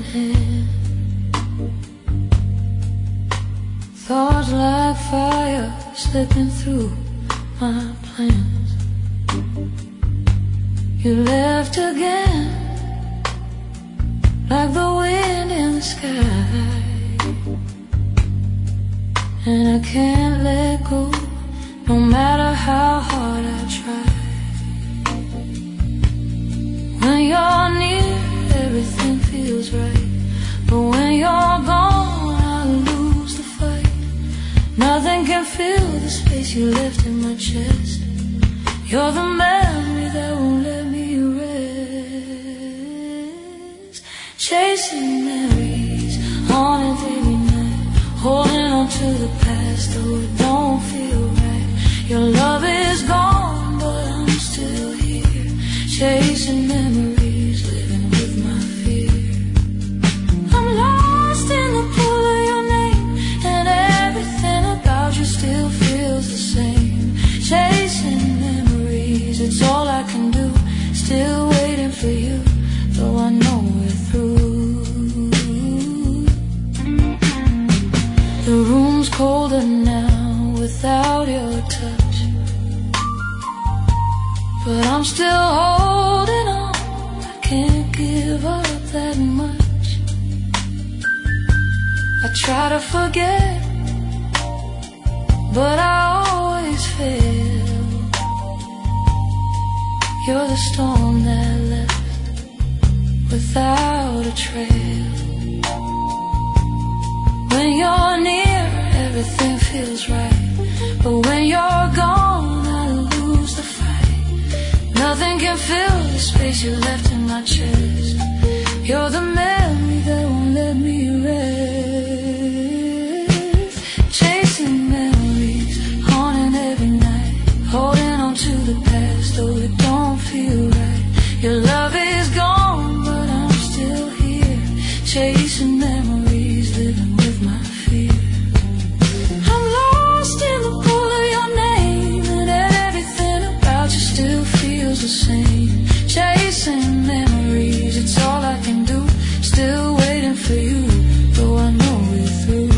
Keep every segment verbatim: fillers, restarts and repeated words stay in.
in hand. Thoughts like fire slipping through my plans. You left again, like the wind in the sky, and I can't let go, no matter how hard I try. When you're near, everything feels right, but when you're gone, I lose the fight. Nothing can fill the space you left in my chest. You're the memory that won't let me rest. Chasing memories, haunted every night, holding on to the past, though it don't feel right. Your love is gone, but I'm still here, chasing memories, living with my fear. I'm lost in the pull of your name, and everything about you still feels the same. Chasing memories, it's all I can do, still waiting for you, though I know we're through. The room's colder now without your touch, but I'm still holding on, I can't give up that much. I try to forget, but I always fail. You're the storm that left without a trail. When you're near, everything feels right, but when you're gone, I lose the fight. Nothing can fill the space you left in my chest. You're the memory that won't let me rest. Chasing memories, haunting every night, holding on to the past, though it don't feel right. Your love is gone, but I'm still here, chasing memories, living with my fear. I'm lost in the pull of your name, and everything about you still feels the same. Chasing memories, it's all I can do, still waiting for you, though I know we're through.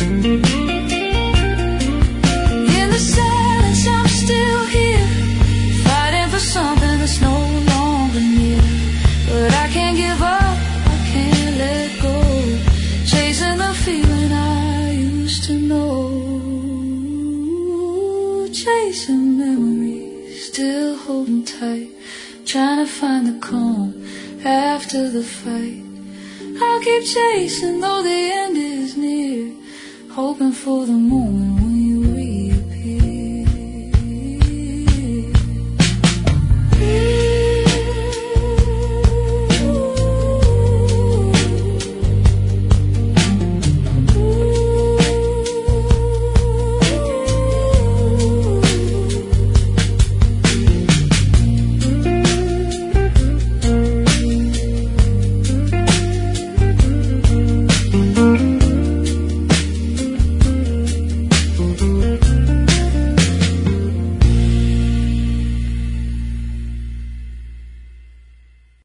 In the silence, I'm still here, fighting for something that's no longer near. But I can't give up, I can't let go, chasing the feeling I used to know. Chasing memories, still holding tight, trying to find the calm after the fight. I'll keep chasing though the end is near, hoping for the moment